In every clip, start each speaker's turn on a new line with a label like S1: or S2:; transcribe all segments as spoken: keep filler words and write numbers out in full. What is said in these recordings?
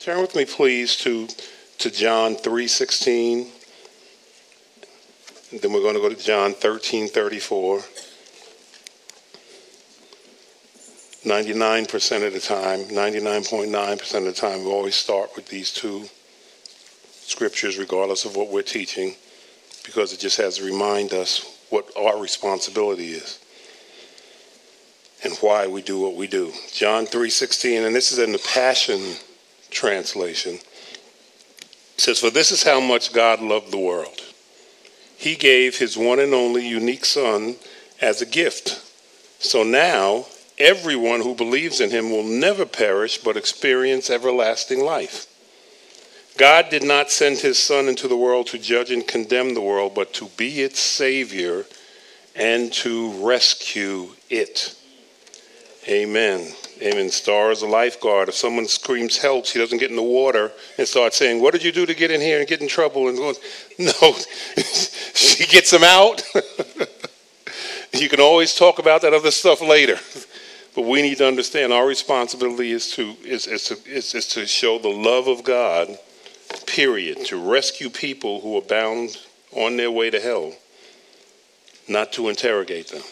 S1: Turn with me, please, to, to John three sixteen. Then we're going to go to John thirteen thirty-four. ninety-nine percent of the time, ninety-nine point nine percent of the time, we always start with these two scriptures, regardless of what we're teaching, because it just has to remind us what our responsibility is and why we do what we do. John three sixteen, and this is in the Passion Translation. It says, "For this is how much God loved the world. He gave his one and only unique Son as a gift. So now everyone who believes in him will never perish but experience everlasting life. God did not send his Son into the world to judge and condemn the world, but to be its Savior and to rescue it." Amen. Amen. Star is a lifeguard. If someone screams help, she doesn't get in the water and start saying, "What did you do to get in here and get in trouble?" And going, no, she gets them out. You can always talk about that other stuff later. But we need to understand our responsibility is to is, is to is, is to show the love of God, period, to rescue people who are bound on their way to hell, not to interrogate them.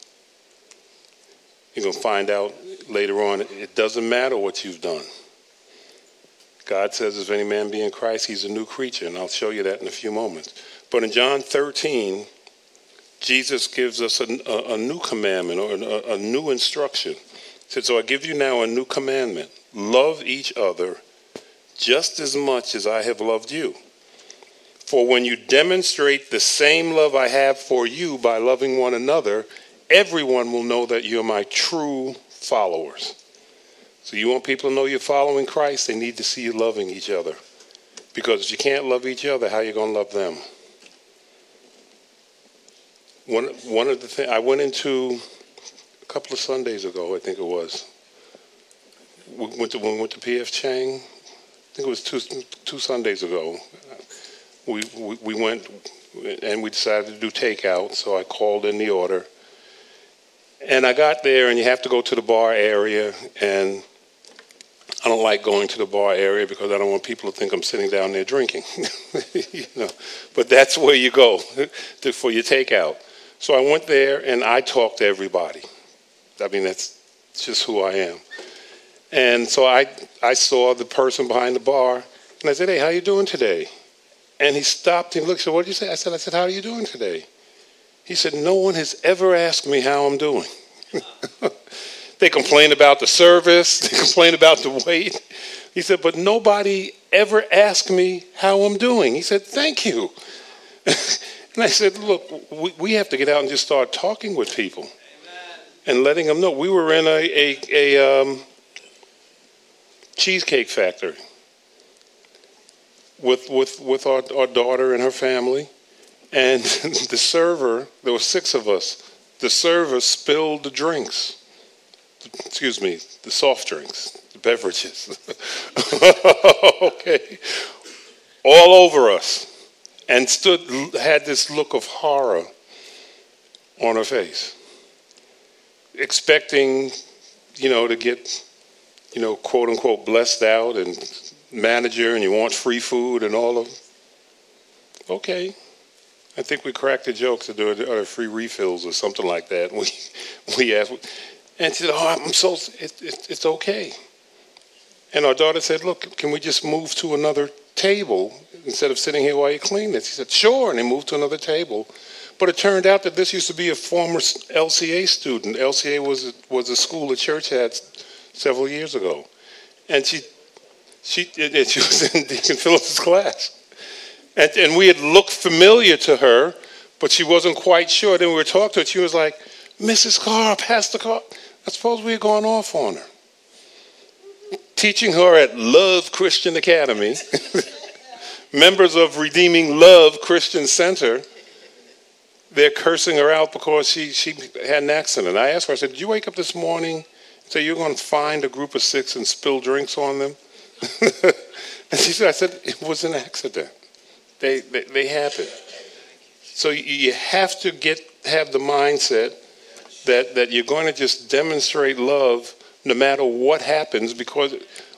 S1: You're going to find out later on, it doesn't matter what you've done. God says, if any man be in Christ, he's a new creature, and I'll show you that in a few moments. But in John thirteen, Jesus gives us a, a, a new commandment, or a, a new instruction. He said, "So I give you now a new commandment. Love each other just as much as I have loved you. For when you demonstrate the same love I have for you by loving one another, everyone will know that you're my true followers." So you want people to know you're following Christ, they need to see you loving each other. Because if you can't love each other, how are you going to love them? One, one of the things, I went into a couple of Sundays ago, I think it was. We went to, when we went to P F Chang, I think it was two, two Sundays ago. We, we, we went and we decided to do takeout, so I called in the order. And I got there, and you have to go to the bar area, and I don't like going to the bar area because I don't want people to think I'm sitting down there drinking. You know, but that's where you go to, for your takeout. So I went there, and I talked to everybody. I mean, that's just who I am. And so I, I saw the person behind the bar, and I said, "Hey, how you doing today?" And he stopped and looked, so what did you say? I said, I said, "How are you doing today?" He said, "No one has ever asked me how I'm doing." They complain about the service. They complain about the wait. He said, "But nobody ever asked me how I'm doing." He said, "Thank you." And I said, "Look, we, we have to get out and just start talking with people." Amen. And letting them know. We were in a, a, a um, cheesecake factory with, with, with our, our daughter and her family. And the server, there were six of us, the server spilled the drinks, excuse me, the soft drinks, the beverages, okay, all over us, and stood, had this look of horror on her face, expecting, you know, to get, you know, quote unquote, blessed out and manager, and you want free food and all of, okay. I think we cracked a joke to do it, or free refills or something like that. We we asked, and she said, "Oh, I'm so it, it, it's okay." And our daughter said, "Look, can we just move to another table instead of sitting here while you clean this?" He said, "Sure," and they moved to another table. But it turned out that this used to be a former L C A student. L C A was was a school the church had several years ago, and she she she was in Deacon Phillip's class. And, and we had looked familiar to her, but she wasn't quite sure. Then we were talking to her. She was like, "Missus Carr, Pastor Carr." I suppose we had gone off on her. Teaching her at Love Christian Academy, members of Redeeming Love Christian Center, they're cursing her out because she, she had an accident. I asked her, I said, "Did you wake up this morning and say you're going to find a group of six and spill drinks on them?" And she said, I said, "It was an accident. They, they they happen." So you have to get have the mindset that, that you're going to just demonstrate love no matter what happens, because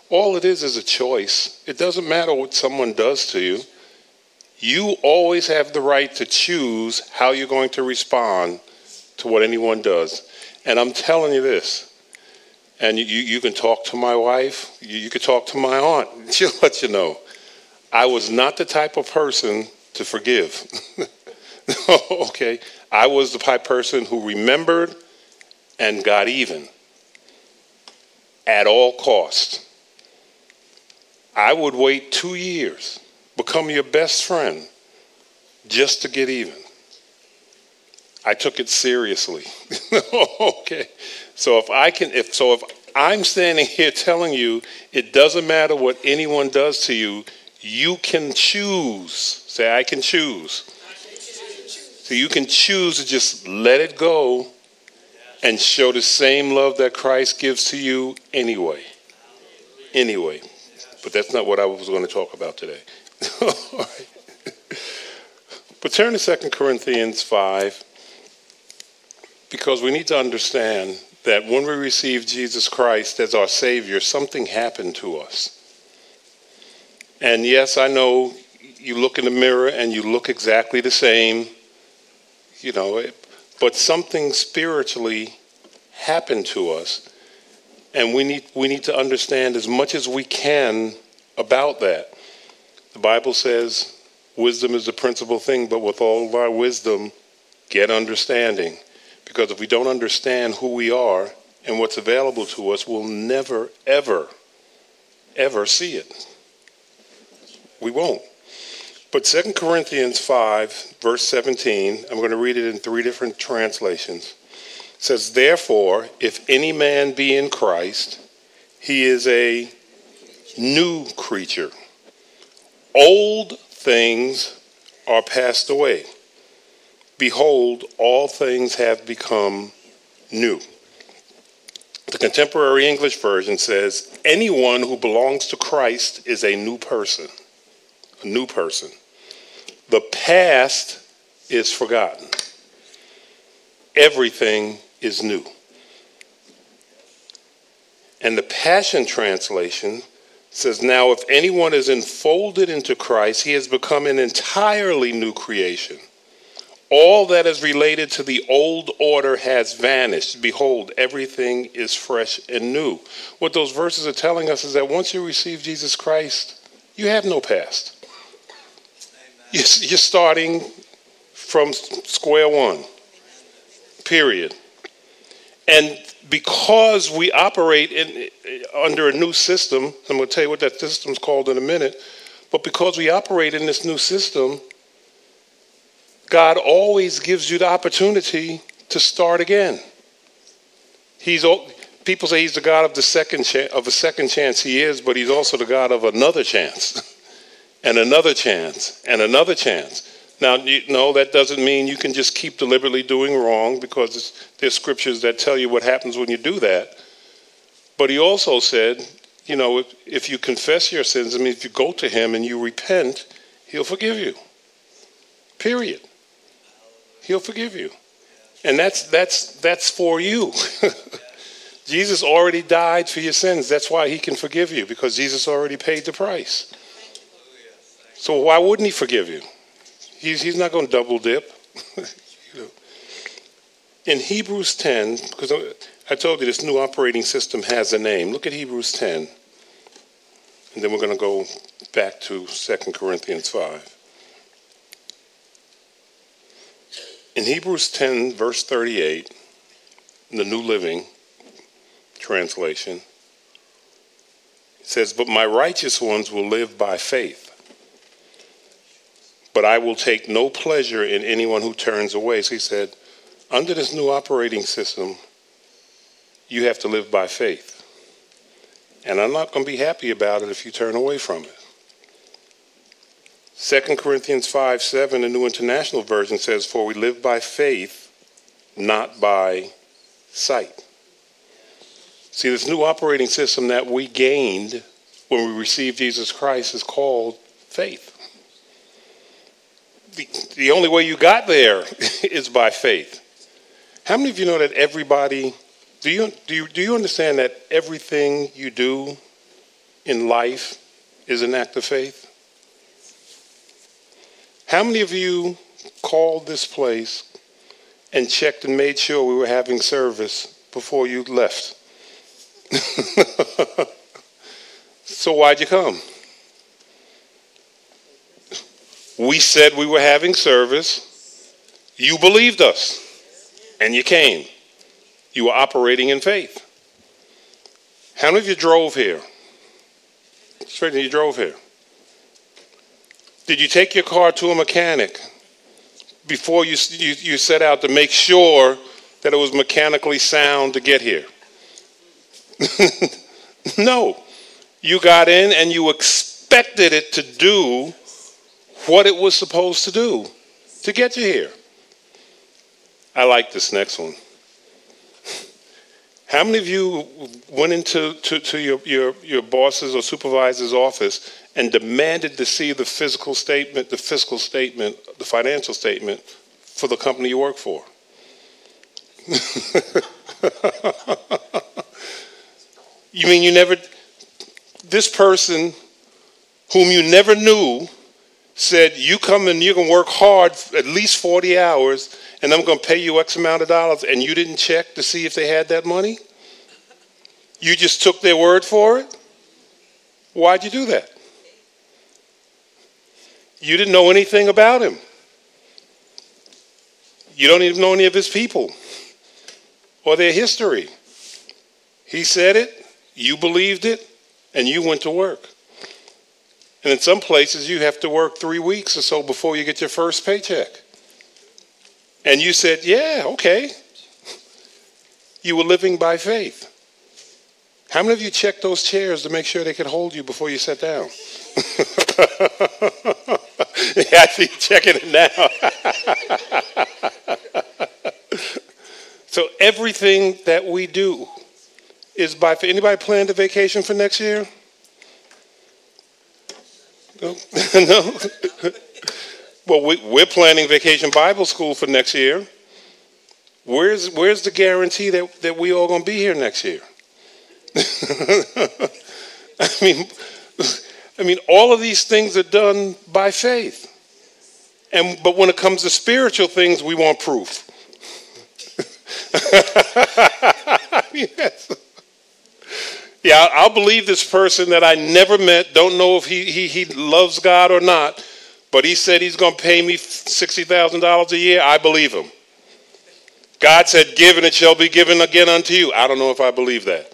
S1: All it is is a choice. It doesn't matter what someone does to you. You always have the right to choose how you're going to respond to what anyone does. And I'm telling you this, and you, you can talk to my wife, you, you can talk to my aunt, she'll let you know. I was not the type of person to forgive. Okay? I was the type of person who remembered and got even at all costs. I would wait two years, become your best friend, just to get even. I took it seriously. Okay. So if I can, if so, if I'm standing here telling you it doesn't matter what anyone does to you, you can choose. Say, I can choose. So you can choose to just let it go and show the same love that Christ gives to you anyway. Anyway. But that's not what I was going to talk about today. All right. But turn to Second Corinthians five, because we need to understand that when we receive Jesus Christ as our Savior, something happened to us. And yes, I know you look in the mirror and you look exactly the same, you know, but something spiritually happened to us. And we need we need to understand as much as we can about that. The Bible says wisdom is the principal thing, but with all of our wisdom, get understanding. Because if we don't understand who we are and what's available to us, we'll never, ever, ever see it. We won't. But Second Corinthians five, verse seventeen, I'm going to read it in three different translations. It says, therefore, if any man be in Christ, he is a new creature. Old things are passed away. Behold, all things have become new. The Contemporary English Version says, anyone who belongs to Christ is a new person. A new person. The past is forgotten. Everything is new. And the Passion Translation says, now if anyone is enfolded into Christ, he has become an entirely new creation. All that is related to the old order has vanished. Behold, everything is fresh and new. What those verses are telling us is that once you receive Jesus Christ, you have no past. You're starting from square one, period. And because we operate in, under a new system, I'm going to tell you what that system's called in a minute, but because we operate in this new system, God always gives you the opportunity to start again. He's people say he's the God of the second chance, of a second chance. He is, but he's also the God of another chance, and another chance, and another chance. Now, you know, that doesn't mean you can just keep deliberately doing wrong, because it's, there's scriptures that tell you what happens when you do that. But he also said, you know, if, if you confess your sins, I mean, if you go to him and you repent, he'll forgive you. Period. He'll forgive you. And that's that's that's for you. Jesus already died for your sins. That's why he can forgive you, because Jesus already paid the price. So why wouldn't he forgive you? He's, he's not going to double dip. You know. In Hebrews ten, because I told you this new operating system has a name. Look at Hebrews ten. And then we're going to go back to Second Corinthians five. In Hebrews ten, verse thirty-eight, in the New Living Translation, it says, but my righteous ones will live by faith. But I will take no pleasure in anyone who turns away. So he said, under this new operating system, you have to live by faith. And I'm not going to be happy about it if you turn away from it. Second Corinthians five seven, the New International Version says, for we live by faith, not by sight. See, this new operating system that we gained when we received Jesus Christ is called faith. The, the only way you got there is by faith. How many of you know that everybody, do you, do you, do you understand that everything you do in life is an act of faith? How many of you called this place and checked and made sure we were having service before you left? So why'd you come? We said we were having service. You believed us, and you came. You were operating in faith. How many of you drove here? Straight you drove here. Did you take your car to a mechanic before you, you, you set out to make sure that it was mechanically sound to get here? No. You got in and you expected it to do what it was supposed to do to get you here. I like this next one. How many of you went into to, to your, your, your boss's or supervisor's office and demanded to see the physical statement, the fiscal statement, the financial statement for the company you work for? You mean you never, this person whom you never knew said, you come and you can work hard at least forty hours and I'm going to pay you X amount of dollars, and you didn't check to see if they had that money? You just took their word for it? Why'd you do that? You didn't know anything about him. You don't even know any of his people or their history. He said it, you believed it, and you went to work. And in some places, you have to work three weeks or so before you get your first paycheck. And you said, yeah, okay. You were living by faith. How many of you checked those chairs to make sure they could hold you before you sat down? Yeah, I see you checking it now. So everything that we do is by faith. Anybody planned a vacation for next year? No? No? Well, we, we're planning Vacation Bible School for next year. Where's where's the guarantee that, that we all going to be here next year? I mean, I mean, all of these things are done by faith. And but when it comes to spiritual things, we want proof. I mean, yeah, I'll believe this person that I never met, don't know if he he, he loves God or not, but he said he's going to pay me sixty thousand dollars a year. I believe him. God said, give and it shall be given again unto you. I don't know if I believe that.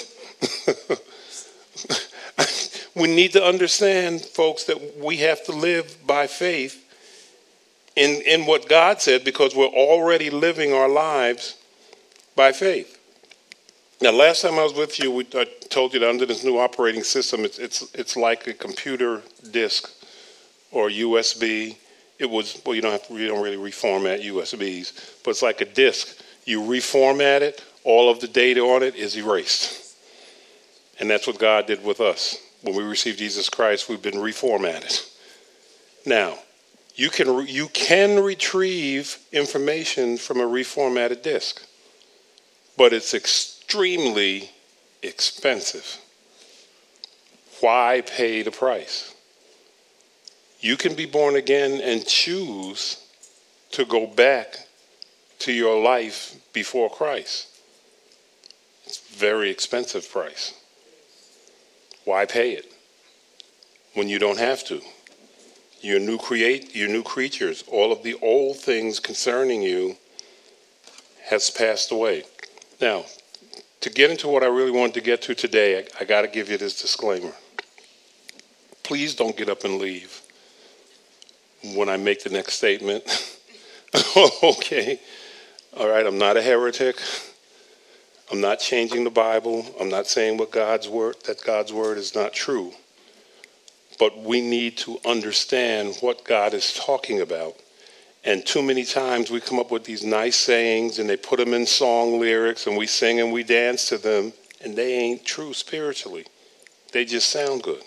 S1: We need to understand, folks, that we have to live by faith in, in what God said, because we're already living our lives by faith. Now, last time I was with you, we, I told you that under this new operating system, it's, it's, it's like a computer disk or U S B. It was, well, you don't have to, you don't really reformat U S Bs, but it's like a disk. You reformat it, all of the data on it is erased. And that's what God did with us. When we received Jesus Christ, we've been reformatted. Now, you can you can retrieve information from a reformatted disk, but it's extremely expensive. Why pay the price? You can be born again and choose to go back to your life before Christ. It's a very expensive price. Why pay it when you don't have to? You're new create, you're new creatures. All of the old things concerning you has passed away. Now, to get into what I really wanted to get to today, I, I got to give you this disclaimer. Please don't get up and leave when I make the next statement. Okay. All right, I'm not a heretic. I'm not changing the Bible. I'm not saying what God's word, that God's word is not true. But we need to understand what God is talking about. And too many times we come up with these nice sayings and they put them in song lyrics and we sing and we dance to them, and they ain't true spiritually. They just sound good.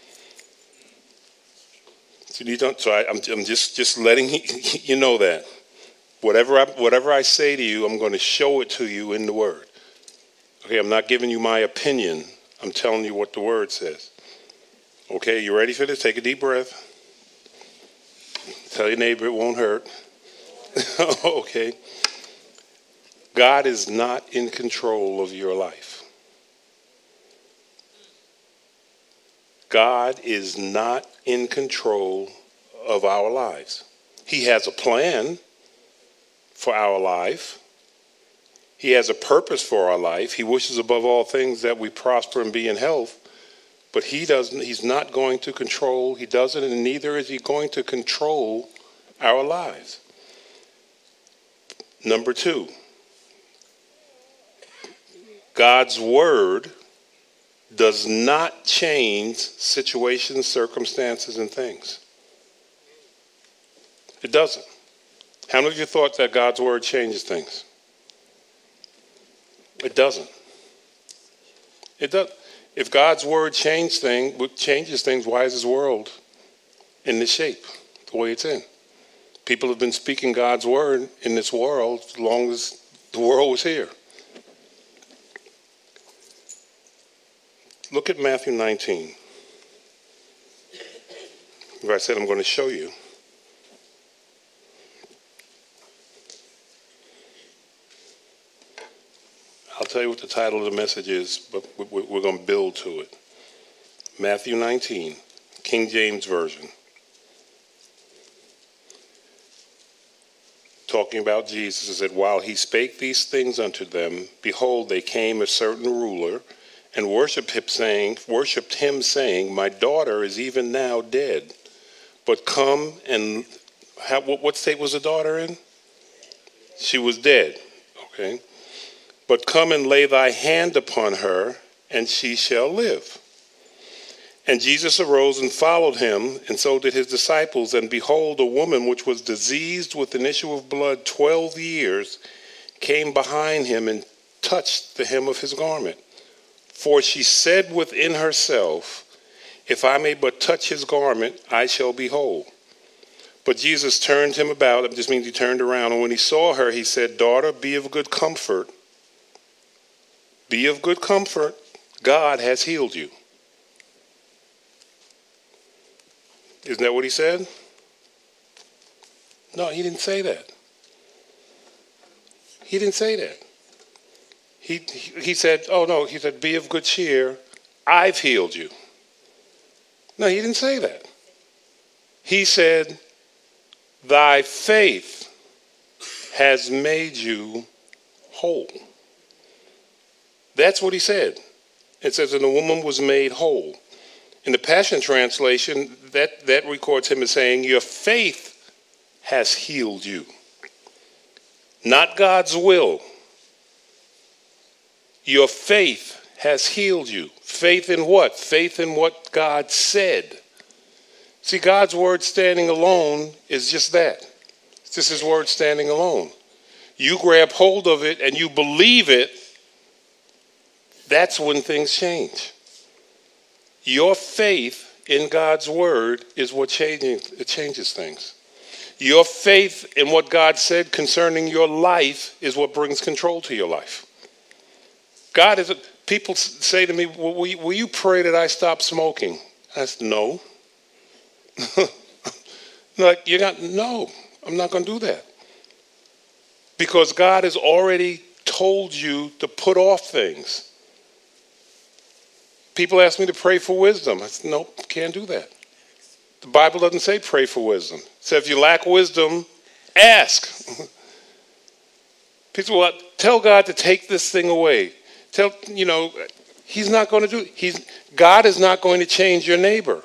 S1: So, you don't, so I, I'm, I'm just, just letting you know that. Whatever I, whatever I say to you, I'm going to show it to you in the word. Okay, I'm not giving you my opinion. I'm telling you what the word says. Okay, you ready for this? Take a deep breath. Tell your neighbor it won't hurt. Okay. God is not in control of your life. God is not in control of our lives. He has a plan for our life. He has a purpose for our life. He wishes above all things that we prosper and be in health. But he doesn't, he's not going to control, he doesn't, and neither is he going to control our lives. Number two, God's word does not change situations, circumstances, and things. It doesn't. How many of you thought that God's word changes things? It doesn't. It does. If God's word changes things, changes things, why is his world in this shape, the way it's in? People have been speaking God's word in this world as long as the world was here. Look at Matthew nineteen. Where I said I'm going to show you. I'll tell you what the title of the message is, but we're going to build to it. Matthew nineteen, King James Version. Talking about Jesus, it said, while he spake these things unto them, behold, they came a certain ruler, and worshipped him, saying, worshipped him, saying, my daughter is even now dead. But come and, how, what, what state was the daughter in? She was dead. Okay. But come and lay thy hand upon her, and she shall live. And Jesus arose and followed him, and so did his disciples. And behold, a woman which was diseased with an issue of blood twelve years came behind him and touched the hem of his garment. For she said within herself, if I may but touch his garment, I shall be whole. But Jesus turned him about. It just means he turned around. And when he saw her, he said, daughter, be of good comfort. Be of good comfort. God has healed you. Isn't that what he said? No, he didn't say that. He didn't say that. He, he said, oh no, he said, be of good cheer. I've healed you. No, he didn't say that. He said, thy faith has made you whole. That's what he said. It says, and the woman was made whole. In the Passion Translation, that, that records him as saying, your faith has healed you. Not God's will. Your faith has healed you. Faith in what? Faith in what God said. See, God's word standing alone is just that. It's just his word standing alone. You grab hold of it and you believe it, that's when things change. Your faith in God's word is what changes, it changes things. Your faith in what God said concerning your life is what brings control to your life. God is, a, people say to me, well, will, you, will you pray that I stop smoking? I said, no. Like, you're not, no, I'm not going to do that. Because God has already told you to put off things. People ask me to pray for wisdom. I said, nope, can't do that. The Bible doesn't say pray for wisdom. It says if you lack wisdom, ask. People will tell God to take this thing away. Tell, you know, he's not going to do it. He's, God is not going to change your neighbor.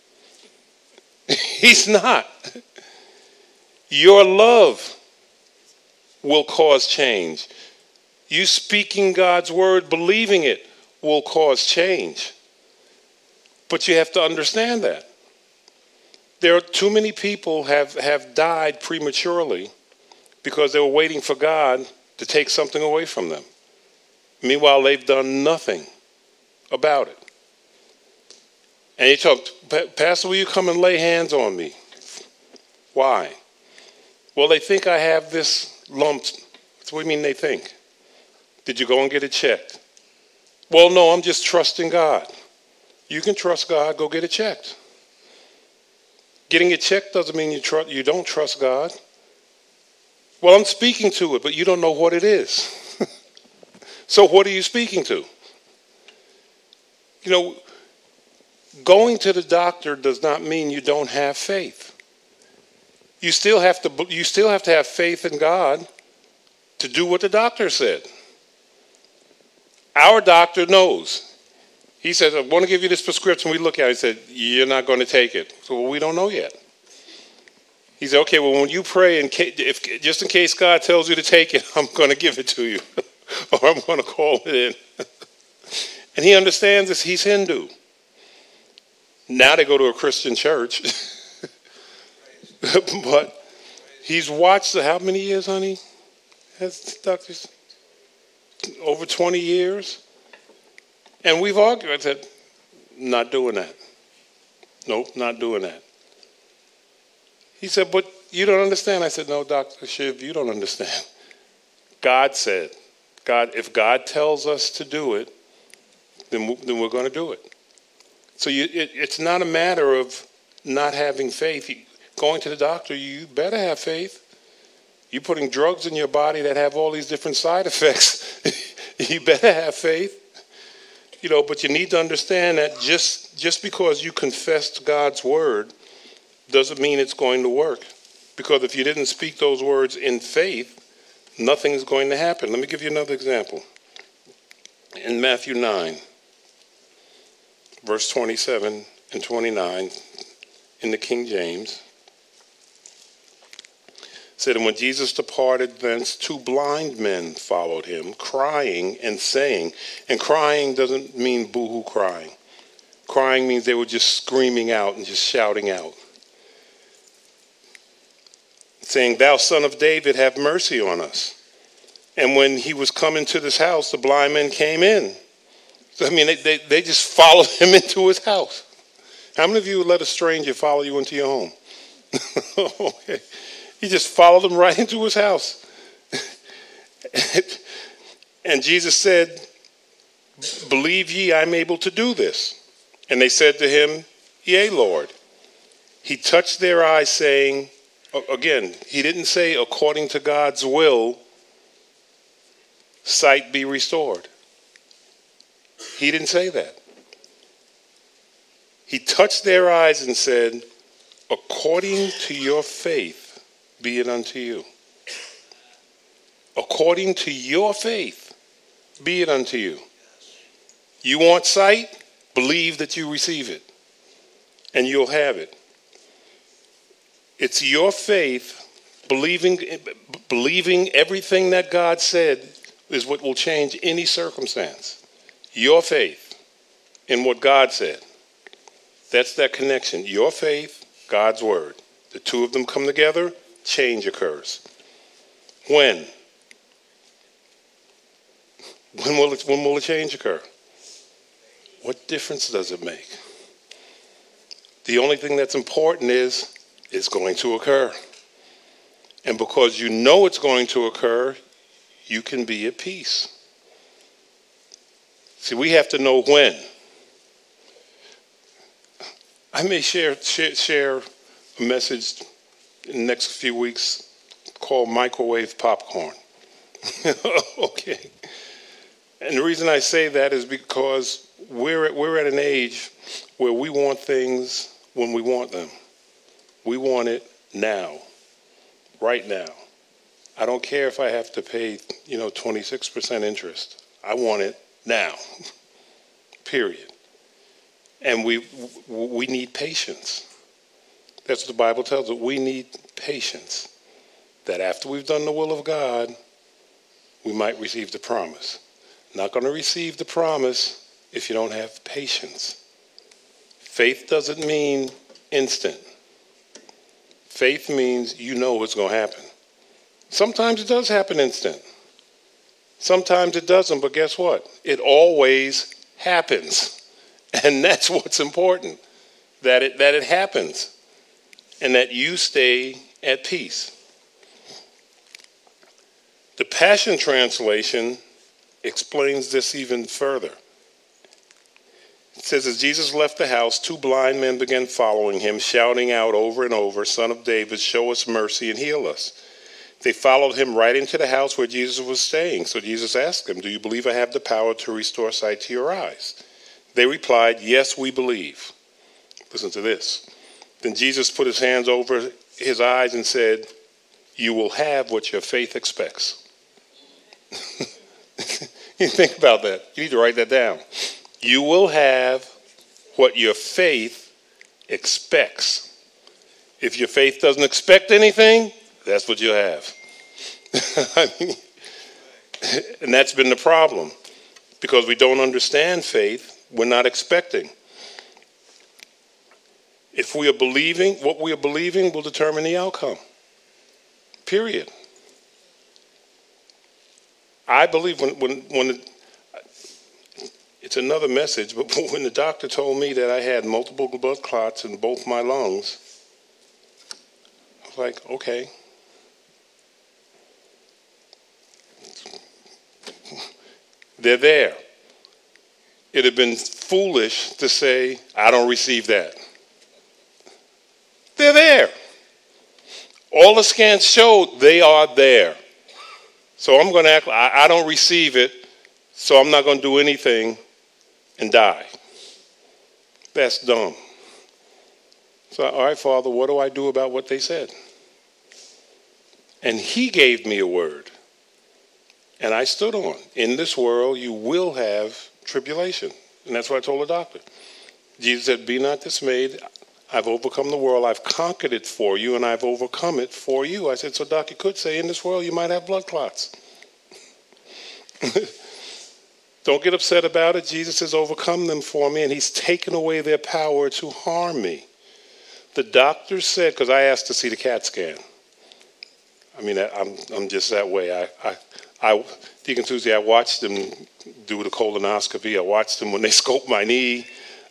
S1: He's not. Your love will cause change. You speaking God's word, believing it, will cause change. But you have to understand that. There are too many people have, have died prematurely because they were waiting for God to take something away from them. Meanwhile, they've done nothing about it. And you talk, Pastor, will you come and lay hands on me? Why? Well, they think I have this lump. What do you mean they think? Did you go and get it checked? Well, no, I'm just trusting God. You can trust God, go get it checked. Getting it checked doesn't mean you tr- you don't trust God. Well, I'm speaking to it, but you don't know what it is. So what are you speaking to? You know, going to the doctor does not mean you don't have faith. You still have to you still have to have faith in God to do what the doctor said. Our doctor knows. He says, I want to give you this prescription. We look at it. He said, you're not going to take it. So well, we don't know yet. He said, okay, well, when you pray, in case, if, just in case God tells you to take it, I'm going to give it to you. Or I'm going to call it in. And he understands this. He's Hindu. Now they go to a Christian church. But he's watched how many years, honey? Has doctors? Over twenty years. And we've argued. I said, not doing that. Nope, not doing that. He said, but you don't understand. I said, no, Doctor Shiv, you don't understand. God said, God, if God tells us to do it, then, we, then we're going to do it. So you, it, it's not a matter of not having faith. You, going to the doctor, you better have faith. You're putting drugs in your body that have all these different side effects. You better have faith. You know, but you need to understand that just, just because you confessed God's word doesn't mean it's going to work. Because if you didn't speak those words in faith, nothing's going to happen. Let me give you another example. In Matthew nine, verse twenty-seven and twenty-nine in the King James, said, and when Jesus departed thence, two blind men followed him, crying and saying, and crying doesn't mean boo-hoo crying. Crying means they were just screaming out and just shouting out, saying, thou son of David, have mercy on us. And when he was coming to this house, the blind men came in. So, I mean, they, they, they just followed him into his house. How many of you would let a stranger follow you into your home? Okay. He just followed them right into his house. And Jesus said, believe ye I'm able to do this? And they said to him, yea, Lord. He touched their eyes, saying, again, he didn't say according to God's will, sight be restored. He didn't say that. He touched their eyes and said, according to your faith, be it unto you. According to your faith, be it unto you. You want sight? Believe that you receive it, and you'll have it. It's your faith, believing, believing everything that God said is what will change any circumstance. Your faith in what God said. That's that connection. Your faith, God's word. The two of them come together, change occurs. When? When will it, when will a change occur? What difference does it make? The only thing that's important is it's going to occur. And because you know it's going to occur, you can be at peace. See, we have to know when. I may share, share, share a message in the next few weeks called microwave popcorn. Okay. And the reason I say that is because we're at, we're at an age where we want things when we want them. We want it now, right now. I don't care if I have to pay, you know, twenty-six percent interest. I want it now, period. And we we need patience. That's what the Bible tells us. We need patience. That after we've done the will of God, we might receive the promise. Not going to receive the promise if you don't have patience. Faith doesn't mean instant. Faith means you know what's going to happen. Sometimes it does happen instant. Sometimes it doesn't, but guess what? It always happens. And that's what's important, that it that it happens and that you stay at peace. The Passion Translation explains this even further. It says, as Jesus left the house, two blind men began following him, shouting out over and over, Son of David, show us mercy and heal us. They followed him right into the house where Jesus was staying. So Jesus asked them, do you believe I have the power to restore sight to your eyes? They replied, yes, we believe. Listen to this. Then Jesus put his hands over his eyes and said, you will have what your faith expects. You think about that. You need to write that down. You will have what your faith expects. If your faith doesn't expect anything, that's what you'll have. I mean, and that's been the problem. Because we don't understand faith, we're not expecting. If we are believing, what we are believing will determine the outcome. Period. I believe when, when, when it, it's another message, but when the doctor told me that I had multiple blood clots in both my lungs, I was like, okay. They're there. It had been foolish to say, I don't receive that. They're there. All the scans showed they are there. So I'm going to act like I don't receive it, so I'm not going to do anything and die. That's dumb. So, all right, Father, what do I do about what they said? And he gave me a word. And I stood on. In this world, you will have tribulation. And that's what I told the doctor. Jesus said, be not dismayed. I've overcome the world. I've conquered it for you, and I've overcome it for you. I said, so Doc, you could say, in this world, you might have blood clots. Don't get upset about it. Jesus has overcome them for me, and he's taken away their power to harm me. The doctor said, because I asked to see the CAT scan. I mean, I'm I'm just that way. I, I, I Deacon Susie, I watched them do the colonoscopy. I watched them when they scoped my knee.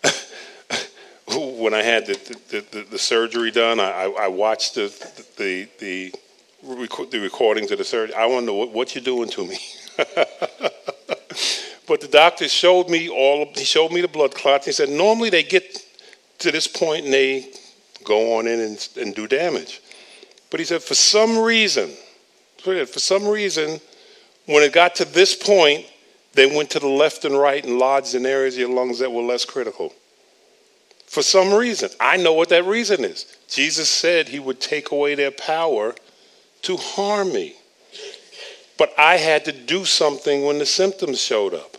S1: When I had the, the, the, the surgery done, I, I watched the the the, the recordings of the surgery. I want to know what, what you're doing to me. But the doctor showed me all. He showed me the blood clots. He said normally they get to this point and they go on in and, and do damage. But he said for some reason, for some reason, when it got to this point, they went to the left and right and lodged in areas of your lungs that were less critical. For some reason. I know what that reason is. Jesus said he would take away their power to harm me. But I had to do something when the symptoms showed up.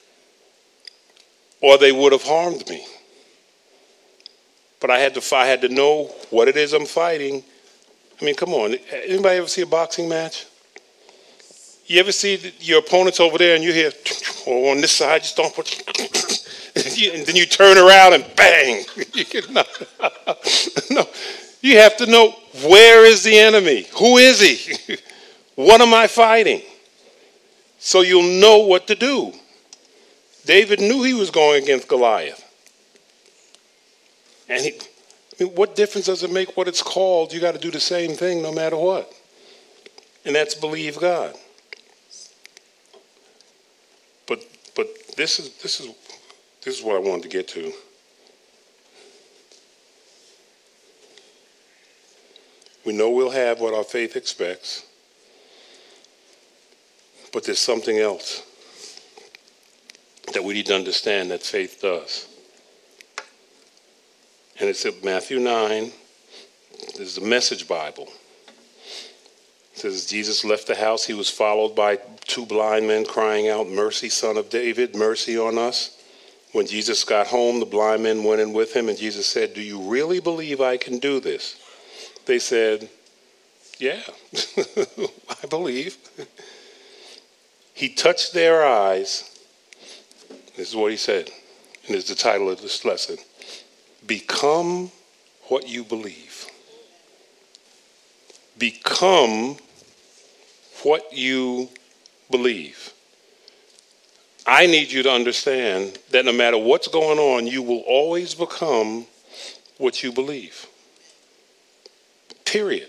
S1: Or they would have harmed me. But I had to I had to know what it is I'm fighting. I mean, come on. Anybody ever see a boxing match? You ever see your opponents over there and you hear, or on this side, you stomp, and then you turn around and bang. no, no, you have to know, where is the enemy? Who is he? What am I fighting? So you'll know what to do. David knew he was going against Goliath. And he, I mean, what difference does it make what it's called? You got to do the same thing no matter what. And that's believe God. But but this is this is this is what I wanted to get to. We know we'll have what our faith expects, but there's something else that we need to understand that faith does. And it's in Matthew nine. This is the Message Bible. It says, Jesus left the house. He was followed by two blind men crying out, mercy, Son of David, mercy on us. When Jesus got home, the blind men went in with him, and Jesus said, do you really believe I can do this? They said, yeah, I believe. He touched their eyes. This is what he said, and it's the title of this lesson. Become what you believe. Become what you believe. I need you to understand that no matter what's going on, you will always become what you believe. Period.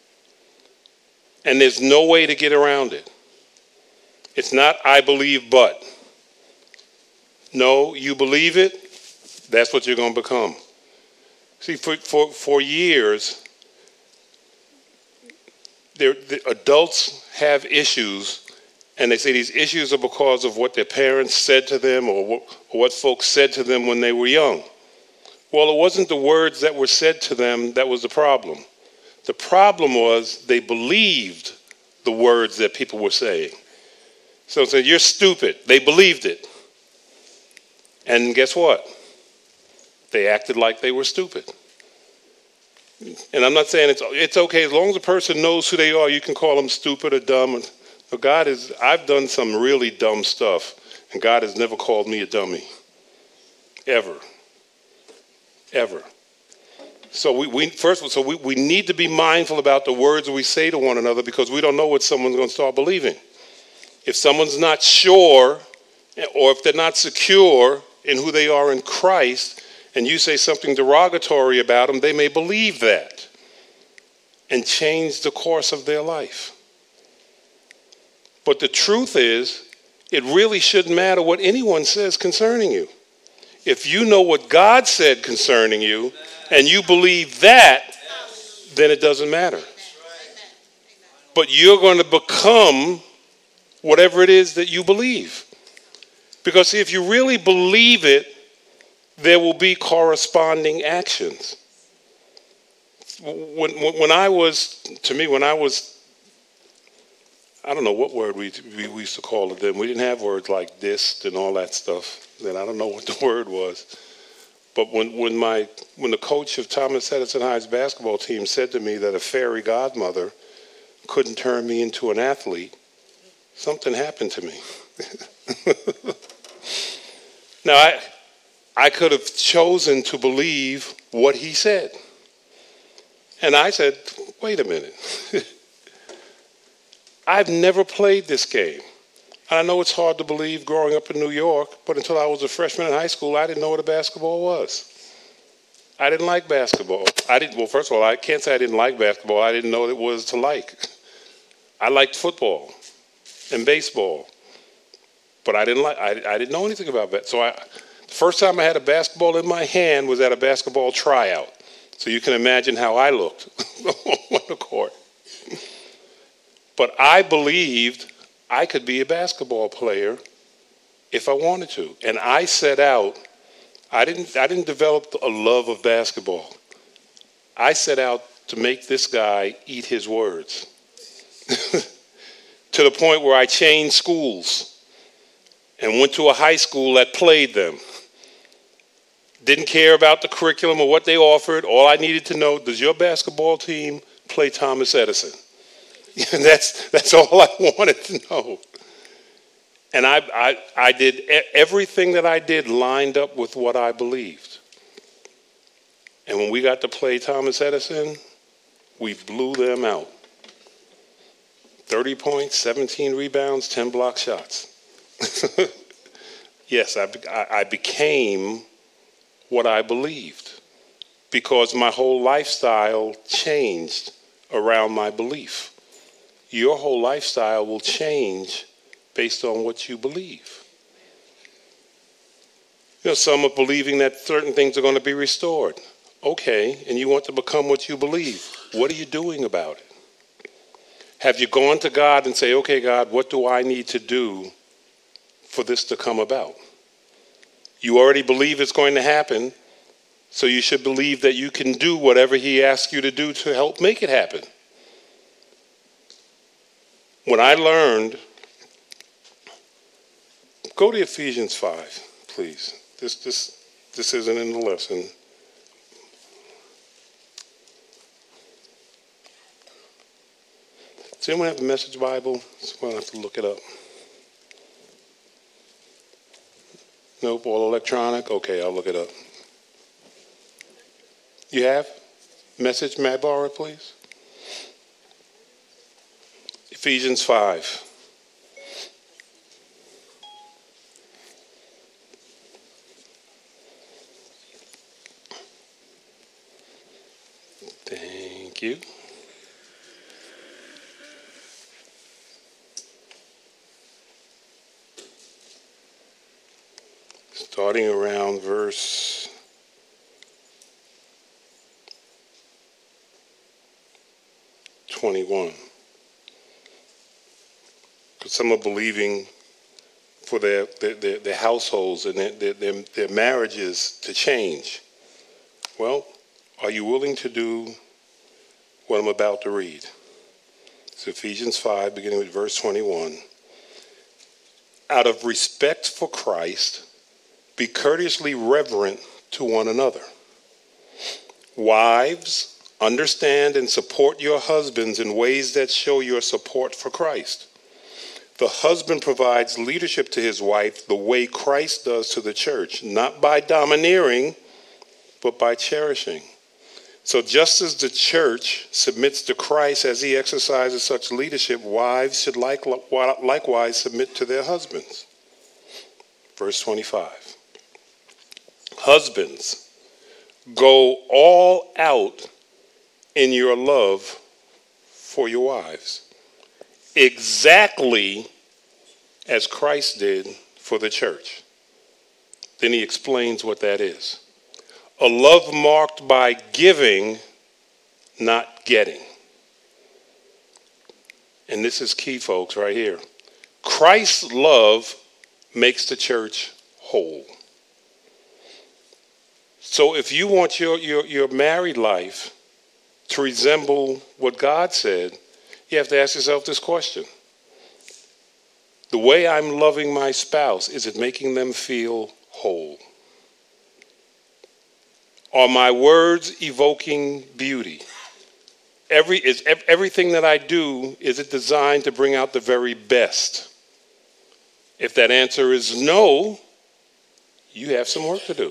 S1: And there's no way to get around it. It's not I believe but. No, you believe it That's what you're going to become. See, for, for, for years, the adults have issues, and they say these issues are because of what their parents said to them or what, or what folks said to them when they were young. Well, it wasn't the words that were said to them that was the problem. The problem was they believed the words that people were saying. So they said, you're stupid. They believed it. And guess what? They acted like they were stupid. And I'm not saying it's it's okay as long as a person knows who they are. You can call them stupid or dumb. But God is. I've done some really dumb stuff, and God has never called me a dummy, ever, ever. So we, we first of all, so we, we need to be mindful about the words we say to one another because we don't know what someone's going to start believing. If someone's not sure, or if they're not secure in who they are in Christ, and you say something derogatory about them, they may believe that and change the course of their life. But the truth is, it really shouldn't matter what anyone says concerning you. If you know what God said concerning you and you believe that, then it doesn't matter. But you're going to become whatever it is that you believe. Because see, if you really believe it, there will be corresponding actions. When, when I was, to me, when I was, I don't know what word we, we used to call it then. We didn't have words like this and all that stuff. Then I don't know what the word was. But when, when, my, when the coach of Thomas Edison High's basketball team said to me that a fairy godmother couldn't turn me into an athlete, something happened to me. Now, I... I could have chosen to believe what he said. And I said, wait a minute. I've never played this game. I know it's hard to believe growing up in New York, but until I was a freshman in high school, I didn't know what a basketball was. I didn't like basketball. I didn't. Well, first of all, I can't say I didn't like basketball. I didn't know what it was to like. I liked football and baseball, but I didn't like. I, I didn't know anything about that. So I... The first time I had a basketball in my hand was at a basketball tryout. So you can imagine how I looked on the court. But I believed I could be a basketball player if I wanted to. And I set out, I didn't, I didn't develop a love of basketball. I set out to make this guy eat his words. To the point where I changed schools and went to a high school that played them. Didn't care about the curriculum or what they offered. All I needed to know, does your basketball team play Thomas Edison? And that's that's all I wanted to know. And I, I, I did, everything that I did lined up with what I believed. And when we got to play Thomas Edison, we blew them out. thirty points, seventeen rebounds, ten block shots. Yes, I, I became what I believed because my whole lifestyle changed around my belief. Your whole lifestyle will change based on what you believe. You know, some are believing that certain things are going to be restored. Okay, and you want to become what you believe. What are you doing about it? Have you gone to God and say, okay, God, what do I need to do for this to come about? You already believe it's going to happen, so you should believe that you can do whatever he asks you to do to help make it happen. When I learned, go to Ephesians five, please. This, this, this isn't in the lesson. Does anyone have a Message Bible? Someone have to look it up. Nope, all electronic? Okay, I'll look it up. You have? Message, may I borrow it, please? Ephesians five. Thank you. Starting around verse twenty-one. Because some are believing for their, their, their, their households and their, their, their marriages to change. Well, are you willing to do what I'm about to read? It's Ephesians five, beginning with verse twenty-one. Out of respect for Christ, be courteously reverent to one another. Wives, understand and support your husbands in ways that show your support for Christ. The husband provides leadership to his wife the way Christ does to the church, not by domineering, but by cherishing. So just as the church submits to Christ as he exercises such leadership, wives should like, likewise submit to their husbands. Verse twenty-five. Husbands, go all out in your love for your wives, exactly as Christ did for the church. Then he explains what that is. A love marked by giving, not getting. And this is key, folks, right here. Christ's love makes the church whole. So if you want your, your, your married life to resemble what God said, you have to ask yourself this question. The way I'm loving my spouse, is it making them feel whole? Are my words evoking beauty? Every, is everything that I do, is it designed to bring out the very best? If that answer is no, you have some work to do.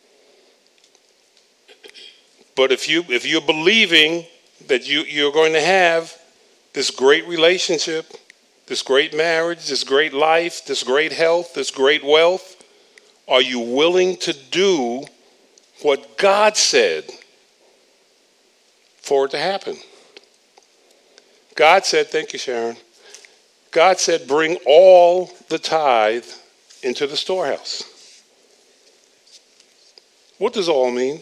S1: But if you if you're believing that you, you're going to have this great relationship, this great marriage, this great life, this great health, this great wealth, are you willing to do what God said for it to happen? God said, thank you, Sharon. God said, bring all the tithe into the storehouse. What does all mean?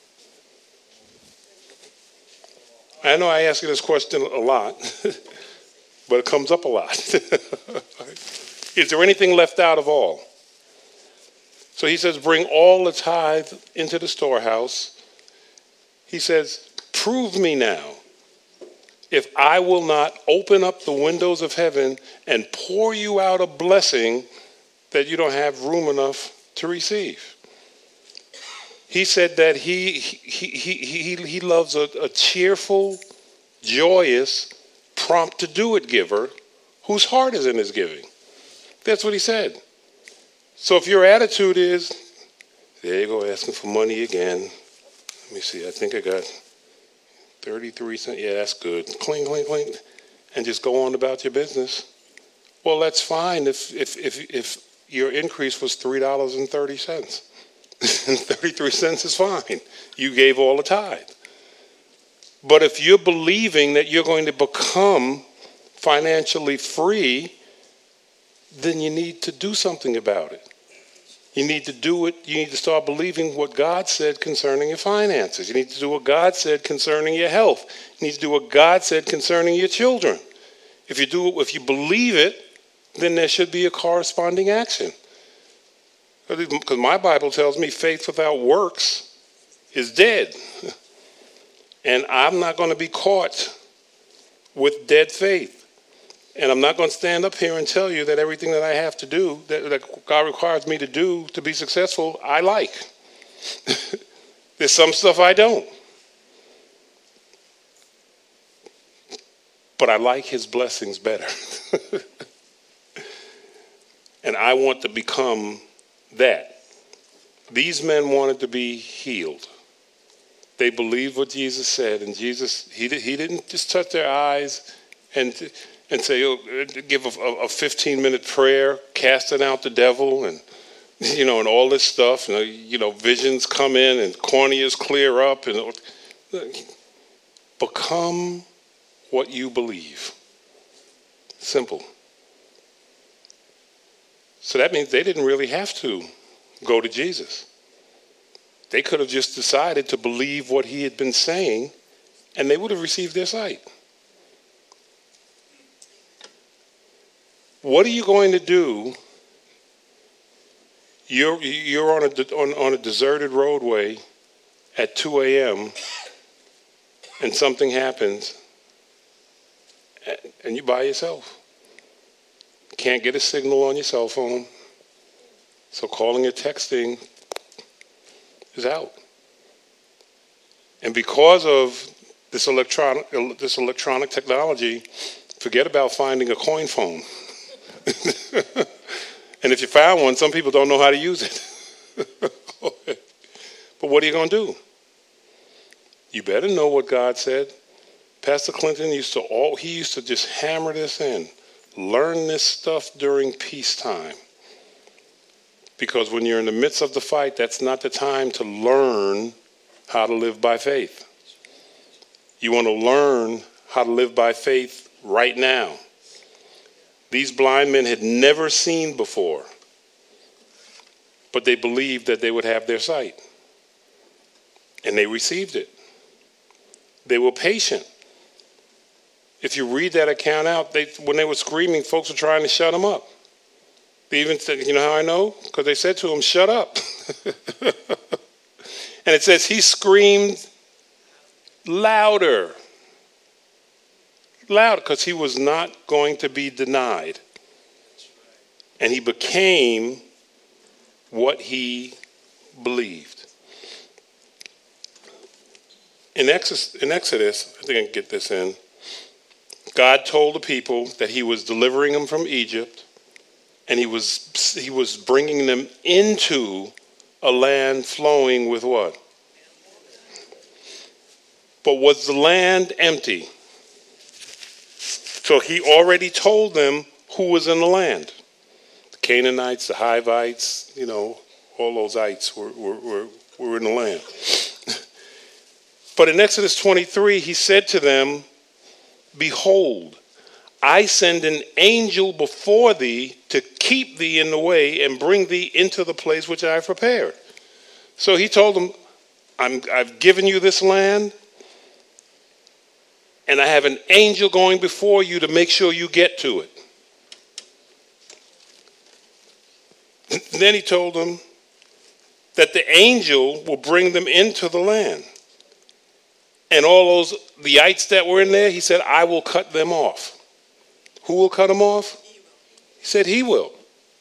S1: I know I ask you this question a lot, but it comes up a lot. Is there anything left out of all? So he says, bring all the tithe into the storehouse. He says, prove me now if I will not open up the windows of heaven and pour you out a blessing that you don't have room enough to receive. He said that he he he he, he loves a, a cheerful, joyous, prompt to do it giver whose heart is in his giving. That's what he said. So if your attitude is, there you go, asking for money again. Let me see, I think I got thirty-three cents. Yeah, that's good. Cling, cling, cling. And just go on about your business. Well, that's fine if if if, if your increase was three dollars and thirty cents. thirty-three cents is fine. You gave all the tithe. But if you're believing that you're going to become financially free, then you need to do something about it. You need to do it. You need to start believing what God said concerning your finances. You need to do what God said concerning your health. You need to do what God said concerning your children. If you do, if you believe it, then there should be a corresponding action. Because my Bible tells me faith without works is dead. And I'm not going to be caught with dead faith. And I'm not going to stand up here and tell you that everything that I have to do, that, that God requires me to do to be successful, I like. There's some stuff I don't. But I like his blessings better. And I want to become that. These men wanted to be healed. They believed what Jesus said, and Jesus, he, he didn't just touch their eyes and and say, oh, give a, a fifteen-minute prayer, casting out the devil, and you know, and all this stuff. And, you know, visions come in, and corneas clear up, and become what you believe. Simple. So that means they didn't really have to go to Jesus. They could have just decided to believe what he had been saying, and they would have received their sight. What are you going to do? You're, you're on, a, on, on a deserted roadway at two a.m. and something happens and you're by yourself. Can't get a signal on your cell phone. So calling or texting is out. And because of this electronic, this electronic technology, forget about finding a coin phone. And if you found one, some people don't know how to use it. But what are you going to do? You better know what God said. Pastor Clinton used to all he used to just hammer this in. Learn this stuff during peacetime. Because when you're in the midst of the fight, that's not the time to learn how to live by faith. You want to learn how to live by faith right now. These blind men had never seen before, but they believed that they would have their sight. And they received it. They were patient. If you read that account out, they, when they were screaming, folks were trying to shut them up. They even said, you know how I know? Because they said to him, shut up. And it says he screamed louder. Loud, because he was not going to be denied. And he became what he believed. In Exodus, in Exodus, I think I can get this in, God told the people that he was delivering them from Egypt, and he was he was bringing them into a land flowing with what? But was the land empty? So he already told them who was in the land. The Canaanites, the Hivites, you know, all those ites were, were, were, were in the land. But in Exodus twenty-three, he said to them, behold, I send an angel before thee to keep thee in the way and bring thee into the place which I have prepared. So he told them, I'm, I've given you this land, and I have an angel going before you to make sure you get to it. And then he told them that the angel will bring them into the land. And all those, the ites that were in there, he said, I will cut them off. Who will cut them off? He said he will.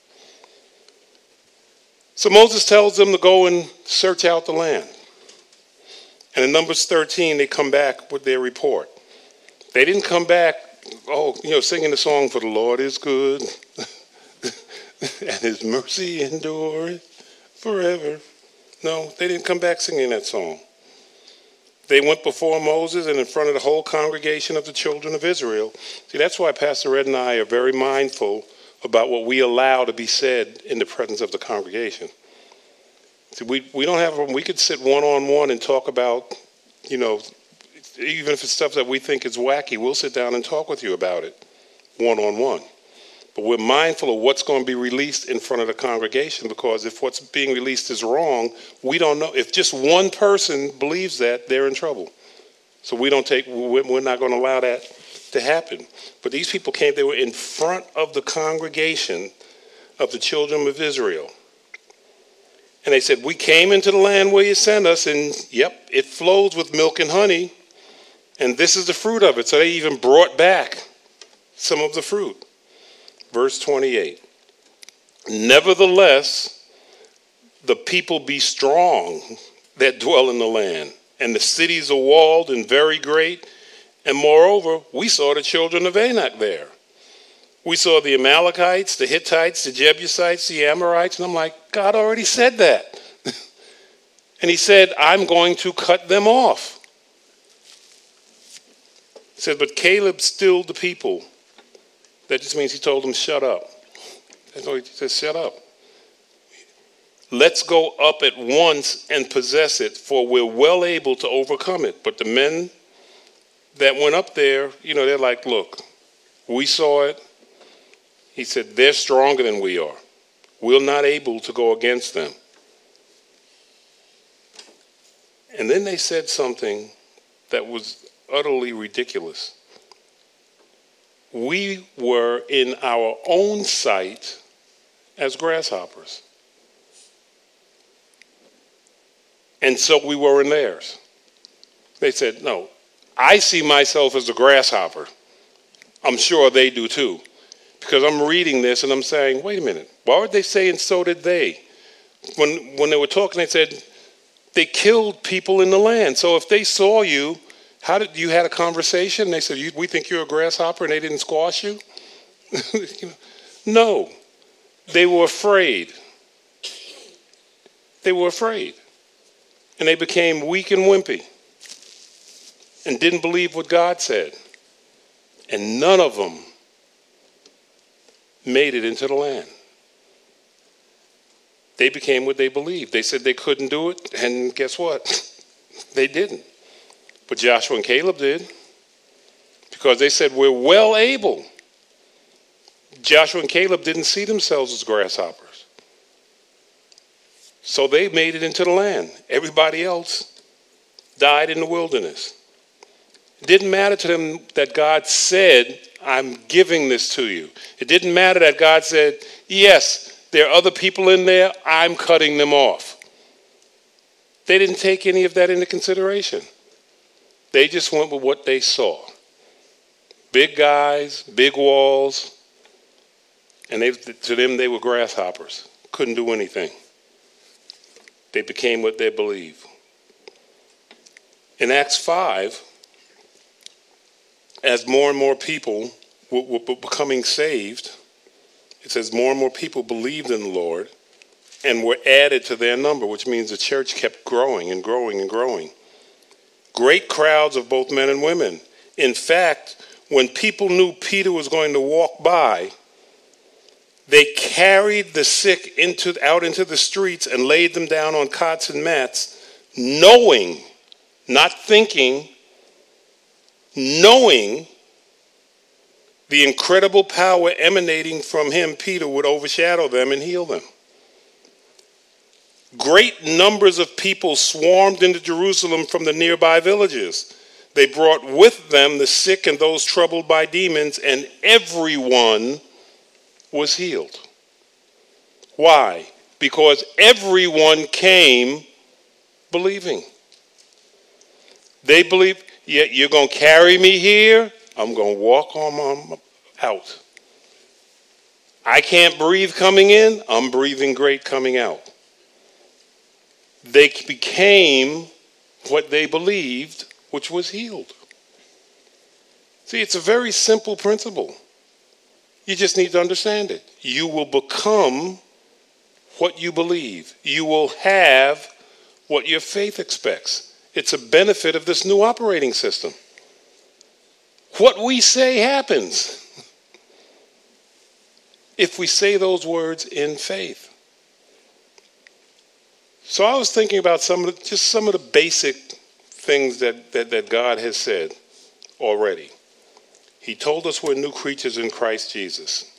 S1: So Moses tells them to go and search out the land. And in Numbers thirteen, they come back with their report. They didn't come back, oh, you know, singing the song, for the Lord is good, and his mercy endureth forever. No, they didn't come back singing that song. They went before Moses and in front of the whole congregation of the children of Israel. See, that's why Pastor Ed and I are very mindful about what we allow to be said in the presence of the congregation. See, we, we don't have, we could sit one-on-one and talk about, you know, even if it's stuff that we think is wacky, we'll sit down and talk with you about it one-on-one. But we're mindful of what's going to be released in front of the congregation, because if what's being released is wrong, we don't know. If just one person believes that, they're in trouble. So we don't take, we're not going to allow that to happen. But these people came, they were in front of the congregation of the children of Israel. And they said, we came into the land where you sent us, and yep, it flows with milk and honey, and this is the fruit of it. So they even brought back some of the fruit. Verse twenty-eight, nevertheless, the people be strong that dwell in the land, and the cities are walled and very great. And moreover, we saw the children of Anak there. We saw the Amalekites, the Hittites, the Jebusites, the Amorites. And I'm like, God already said that. And he said, I'm going to cut them off. He said, but Caleb stilled the people. That just means he told them, shut up. That's all he said, shut up. Let's go up at once and possess it, for we're well able to overcome it. But the men that went up there, you know, they're like, look, we saw it. He said, they're stronger than we are. We're not able to go against them. And then they said something that was utterly ridiculous. we were in our own sight as grasshoppers. And so we were in theirs. They said, no, I see myself as a grasshopper. I'm sure they do too. Because I'm reading this and I'm saying, wait a minute, why were they saying so did they? When, when they were talking, they said they killed people in the land. So if they saw you, how did you had a conversation? They said, we think you're a grasshopper, and they didn't squash you? No, they were afraid. They were afraid. And they became weak and wimpy and didn't believe what God said. And none of them made it into the land. They became what they believed. They said they couldn't do it, and guess what? They didn't. But Joshua and Caleb did, because they said we're well able. Joshua and Caleb didn't see themselves as grasshoppers. So they made it into the land. Everybody else died in the wilderness. It didn't matter to them that God said, I'm giving this to you. It didn't matter that God said, yes, there are other people in there, I'm cutting them off. They didn't take any of that into consideration. They just went with what they saw. Big guys, big walls, and they, to them they were grasshoppers. Couldn't do anything. They became what they believed. In Acts five, as more and more people were, were becoming saved, it says more and more people believed in the Lord and were added to their number, which means the church kept growing and growing and growing. Great crowds of both men and women. In fact, when people knew Peter was going to walk by, they carried the sick into, out into the streets and laid them down on cots and mats, knowing, not thinking, knowing the incredible power emanating from him, Peter, would overshadow them and heal them. Great numbers of people swarmed into Jerusalem from the nearby villages. They brought with them the sick and those troubled by demons, and everyone was healed. Why? Because everyone came believing. They believe, yeah, you're going to carry me here, I'm going to walk on out. I can't breathe coming in, I'm breathing great coming out. They became what they believed, which was healed. See, it's a very simple principle. You just need to understand it. You will become what you believe. You will have what your faith expects. It's a benefit of this new operating system. What we say happens if we say those words in faith. So I was thinking about some of the, just some of the basic things that, that, that God has said already. He told us we're new creatures in Christ Jesus.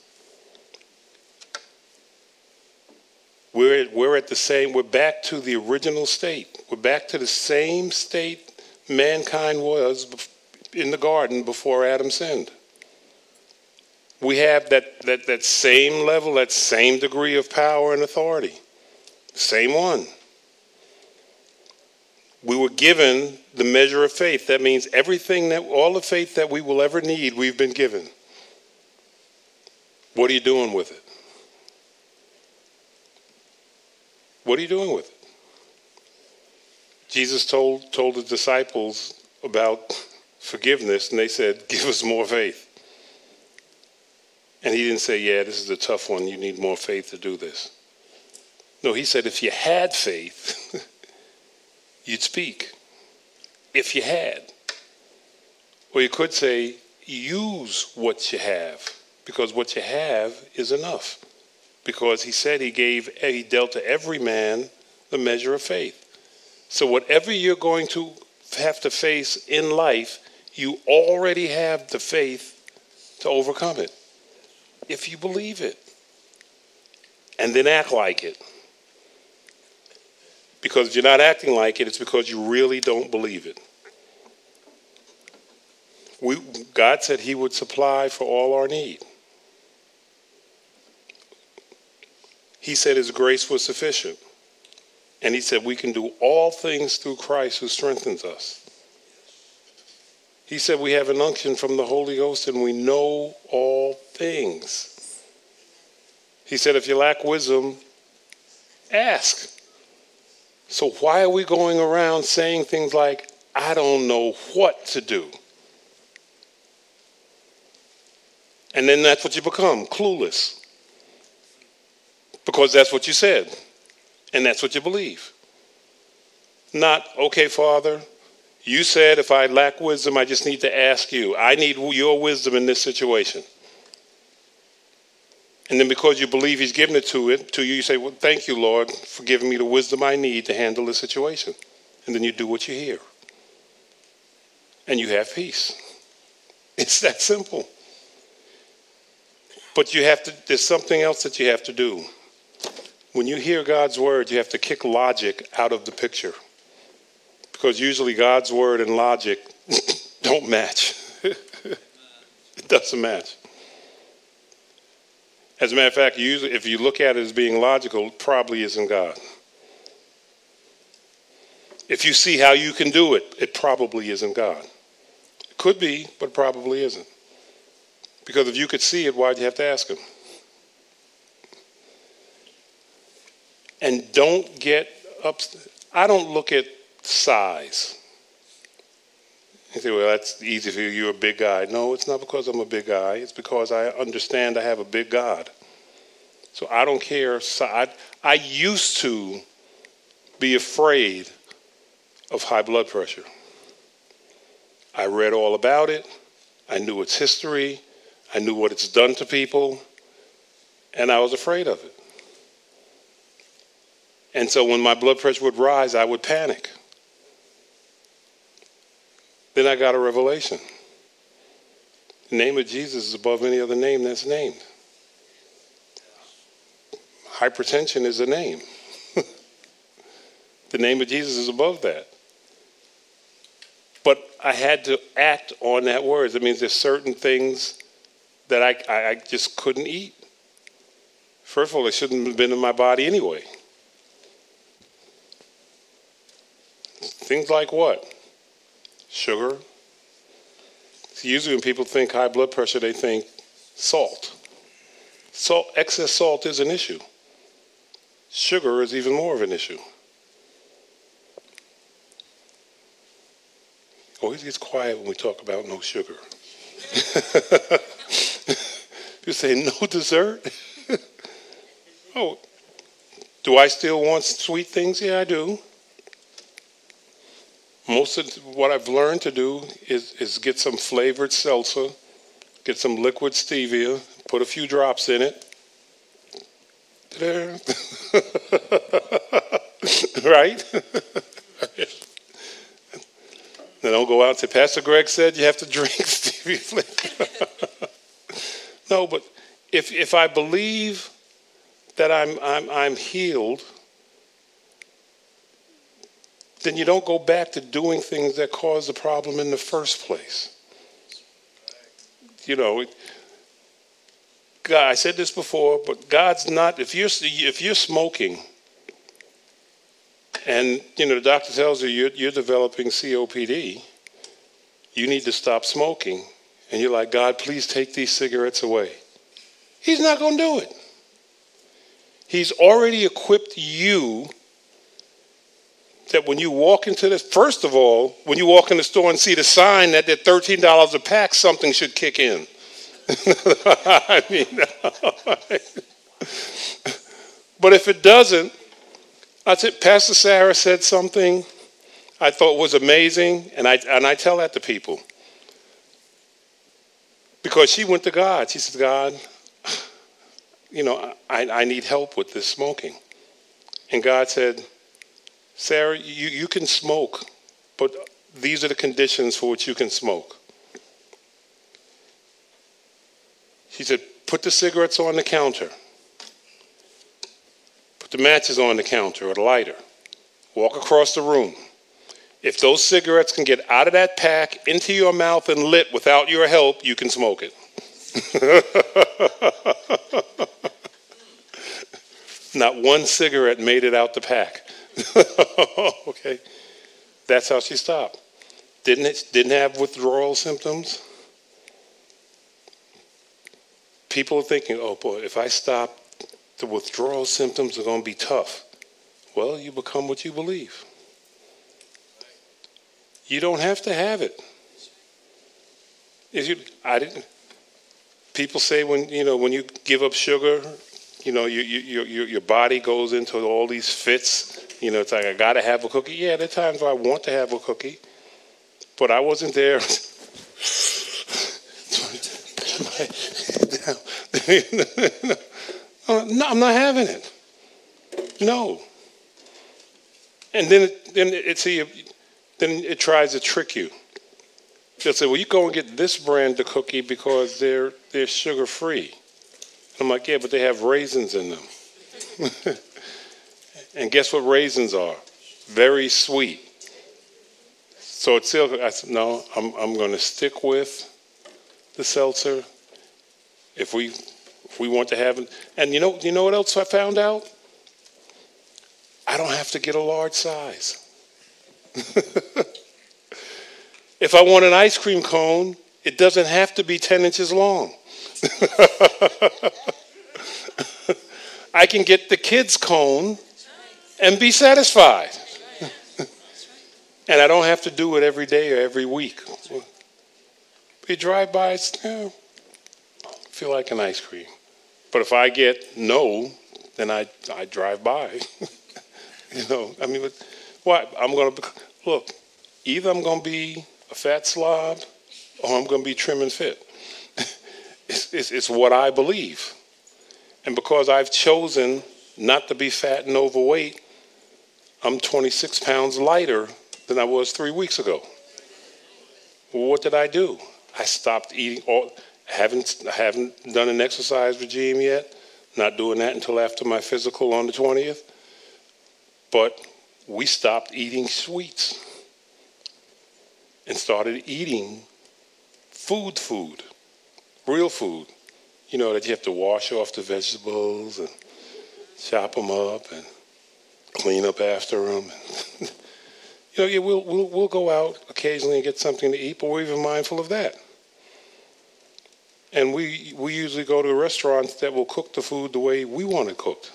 S1: We're, we're at the same, we're back to the original state. We're back to the same state mankind was in the garden before Adam sinned. We have that, that, that same level, that same degree of power and authority. Same one. We were given the measure of faith. That means everything that, all the faith that we will ever need, we've been given. What are you doing with it? What are you doing with it? Jesus told, told the disciples about forgiveness, and they said, give us more faith. And he didn't say, yeah, this is a tough one. You need more faith to do this. No, he said, if you had faith, you'd speak. If you had. Or you could say, use what you have, because what you have is enough. Because he said he gave, he dealt to every man the measure of faith. So whatever you're going to have to face in life, you already have the faith to overcome it. If you believe it. And then act like it. Because if you're not acting like it, it's because you really don't believe it. We, God said he would supply for all our need. He said his grace was sufficient. And he said we can do all things through Christ who strengthens us. He said we have an unction from the Holy Ghost and we know all things. He said if you lack wisdom, ask. So why are we going around saying things like, I don't know what to do? And then that's what you become, clueless. Because that's what you said. And that's what you believe. Not, okay, Father, you said if I lack wisdom, I just need to ask you. I need your wisdom in this situation. And then because you believe he's given it to it to you, you say, well, thank you, Lord, for giving me the wisdom I need to handle this situation. And then you do what you hear. And you have peace. It's that simple. But you have to, there's something else that you have to do. When you hear God's word, you have to kick logic out of the picture. Because usually God's word and logic don't match. It doesn't match. As a matter of fact, usually if you look at it as being logical, it probably isn't God. If you see how you can do it, it probably isn't God. It could be, but probably isn't. Because if you could see it, why'd you have to ask him? And don't get up. I don't look at size. You say, well, that's easy for you. You're a big guy. No, it's not because I'm a big guy. It's because I understand I have a big God. So I don't care. I, I used to be afraid of high blood pressure. I read all about it. I knew its history. I knew what it's done to people. And I was afraid of it. And so when my blood pressure would rise, I would panic. Then I got a revelation. The name of Jesus is above any other name that's named. Hypertension is a name. The name of Jesus is above that. But I had to act on that word. That means there's certain things that I, I, I just couldn't eat. First of all, they shouldn't have been in my body anyway. Things like what? Sugar. See, usually when people think high blood pressure, they think salt. Salt, excess salt is an issue. Sugar is even more of an issue. Always gets quiet when we talk about no sugar. You say no dessert? Oh, do I still want sweet things? Yeah, I do. Most of what I've learned to do is, is get some flavored salsa, get some liquid stevia, put a few drops in it. Right? Then I'll go out and say, Pastor Greg said you have to drink stevia flavor. No, but if if I believe that I'm I'm I'm healed, then you don't go back to doing things that caused the problem in the first place. You know, God, I said this before, but God's not, if you're if you're smoking and, you know, the doctor tells you you're, you're developing C O P D, you need to stop smoking, and you're like, God, please take these cigarettes away. He's not going to do it. He's already equipped you that when you walk into this, first of all, when you walk in the store and see the sign that they're thirteen dollars a pack, something should kick in. I mean, but if it doesn't, I said, Pastor Sarah said something I thought was amazing, and I and I tell that to people. Because she went to God. She said, God, you know, I, I need help with this smoking. And God said, Sarah, you, you can smoke, but these are the conditions for which you can smoke. He said, put the cigarettes on the counter. Put the matches on the counter or the lighter. Walk across the room. If those cigarettes can get out of that pack into your mouth and lit without your help, you can smoke it. Not one cigarette made it out the pack. Okay, that's how she stopped. Didn't it, didn't have withdrawal symptoms. People are thinking, oh boy, if I stop, the withdrawal symptoms are going to be tough. Well, you become what you believe. You don't have to have it. If you, I didn't. People say when you know when you give up sugar, you know you, you, your your body goes into all these fits. You know, it's like I got to have a cookie. Yeah, there are times where I want to have a cookie, but I wasn't there. No, I'm not having it. No. And then it, then it see then it tries to trick you. They'll say, well, you go and get this brand of cookie because they're they're sugar free. I'm like, yeah, but they have raisins in them. And guess what raisins are? Very sweet. So it's still, I said, no, I'm I'm going to stick with the seltzer. If we if we want to have it, and you know you know what else I found out? I don't have to get a large size. If I want an ice cream cone, it doesn't have to be ten inches long. I can get the kids' cone and be satisfied. And I don't have to do it every day or every week. You drive by, it's, eh, feel like an ice cream. But if I get no, then I, I drive by. You know, I mean, what? I'm going to, look, either I'm going to be a fat slob or I'm going to be trim and fit. It's, it's, it's what I believe. And because I've chosen not to be fat and overweight, I'm twenty-six pounds lighter than I was three weeks ago. Well, what did I do? I stopped eating. All, haven't haven't done an exercise regime yet. Not doing that until after my physical on the twentieth. But we stopped eating sweets and started eating food food, real food. You know, that you have to wash off the vegetables and chop them up and clean up after them. You know, yeah, we'll, we'll, we'll go out occasionally and get something to eat, but we're even mindful of that. And we, we usually go to restaurants that will cook the food the way we want it cooked.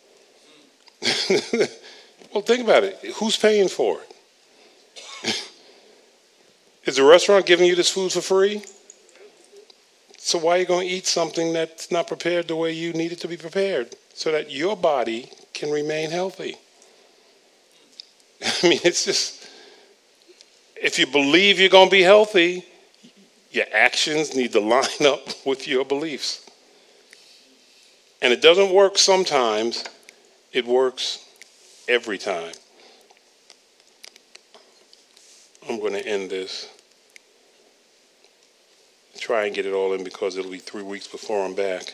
S1: Well, think about it. Who's paying for it? Is the restaurant giving you this food for free? So why are you going to eat something that's not prepared the way you need it to be prepared so that your body can remain healthy? I mean, it's just, if you believe you're going to be healthy, your actions need to line up with your beliefs. And it doesn't work sometimes. It works every time. I'm going to end this. Try and get it all in because it'll be three weeks before I'm back.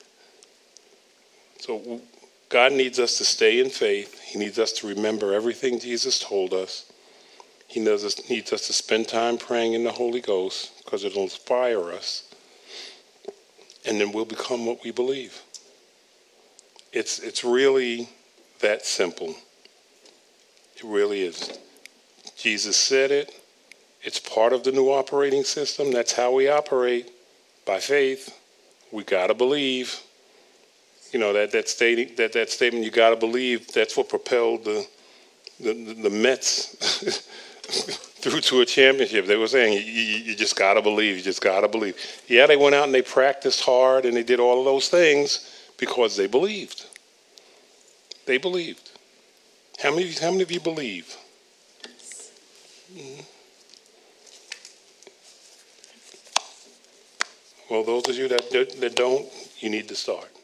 S1: So God needs us to stay in faith. He needs us to remember everything Jesus told us. He needs us, needs us to spend time praying in the Holy Ghost because it'll inspire us. And then we'll become what we believe. It's, it's really that simple. It really is. Jesus said it. It's part of the new operating system. That's how we operate, by faith. We got to believe. You know, that that, stating, that that statement, you got to believe, that's what propelled the, the, the Mets through to a championship. They were saying, you, you, you just got to believe, you just got to believe. Yeah, they went out and they practiced hard and they did all of those things because they believed. They believed. How many, how many of you believe? Mm-hmm. Well, those of you that, that don't, you need to start.